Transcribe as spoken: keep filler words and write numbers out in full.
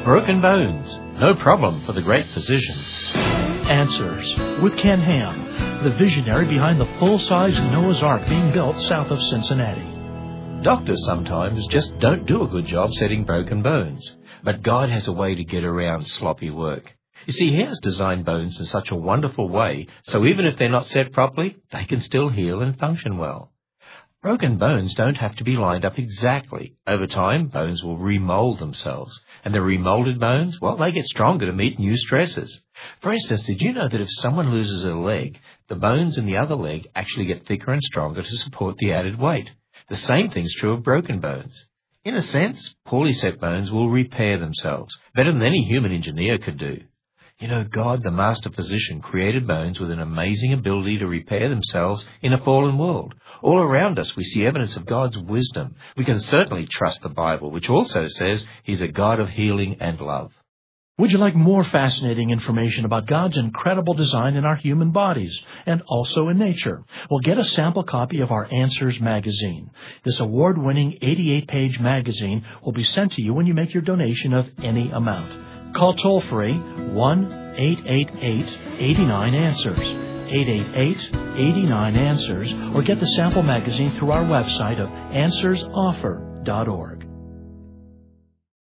Broken bones, no problem for the great physician. Answers with Ken Ham, the visionary behind the full-size Noah's Ark being built south of Cincinnati. Doctors sometimes just don't do a good job setting broken bones, but God has a way to get around sloppy work. You see, He has designed bones in such a wonderful way, so even if they're not set properly, they can still heal and function well. Broken bones don't have to be lined up exactly. Over time, bones will remold themselves, and the remolded bones, well, they get stronger to meet new stresses. For instance, did you know that if someone loses a leg, the bones in the other leg actually get thicker and stronger to support the added weight? The same thing's true of broken bones. In a sense, poorly set bones will repair themselves, better than any human engineer could do. You know, God, the master physician, created bones with an amazing ability to repair themselves in a fallen world. All around us we see evidence of God's wisdom. We can certainly trust the Bible, which also says He's a God of healing and love. Would you like more fascinating information about God's incredible design in our human bodies and also in nature? Well, get a sample copy of our Answers magazine. This award-winning eighty-eight page magazine will be sent to you when you make your donation of any amount. Call toll-free one eight eight eight, eight nine, answers, eight eight eight, eight nine, answers, or get the sample magazine through our website of answers offer dot org.